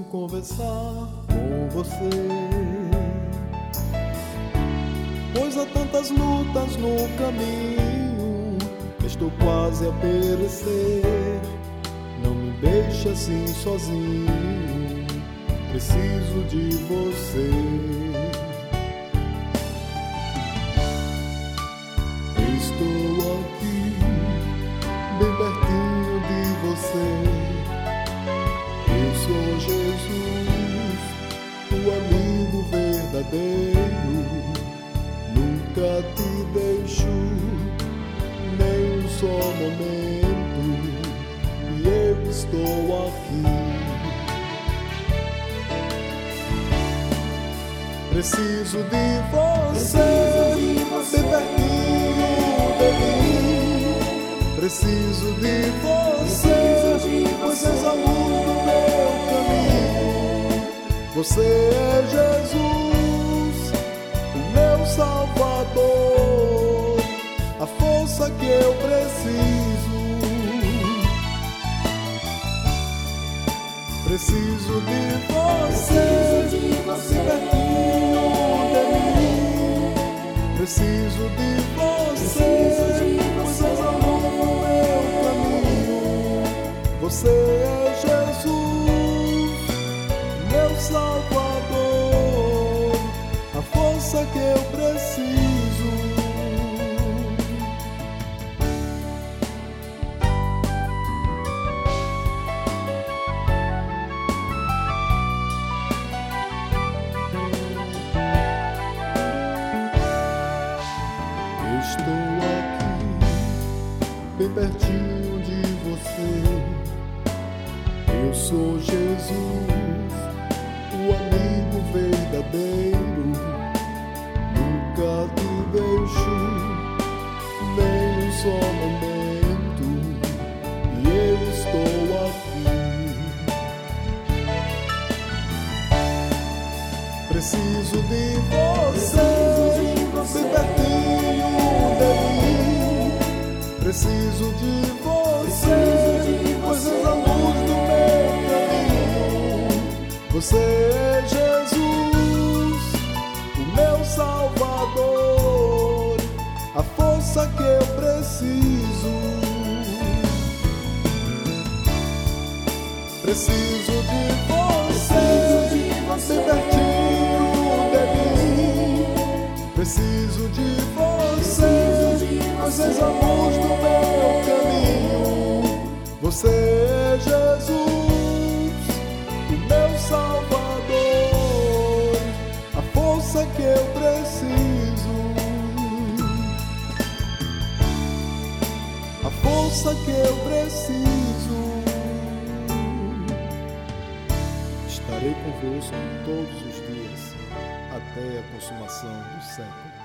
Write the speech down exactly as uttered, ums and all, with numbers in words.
conversar com você, pois há tantas lutas no caminho, estou quase a perecer. Não me deixe assim sozinho, preciso de você. Estou aqui, bem pertinho de você. Eu sou Jesus, o amigo verdadeiro. Nunca te deixo, nem um só momento, e eu estou aqui. Preciso de você, bem pertinho de mim. Preciso de você, pois és a luz do meu caminho. Você é Jesus, o meu Salvador, a força que eu preciso. Preciso de você, bem pertinho de mim. Preciso de você, pois és a luz do meu caminho. Você é Jesus, meu Salvador, a força que eu preciso. Estou aqui, bem pertinho de você. Eu sou Jesus, o amigo verdadeiro. Nunca te deixo, nem um só momento, e eu estou aqui. Preciso de você, bem pertinho de mim. Preciso de você, pois és a luz do meu caminho. Você é Jesus, o meu Salvador, a força que eu preciso. Preciso de você, bem pertinho de mim. Preciso de você, pois és a luz do meu caminho. Você é Jesus, o meu Salvador, a força que eu preciso. A força que eu preciso. Estarei convosco todos os dias, até a consumação do século.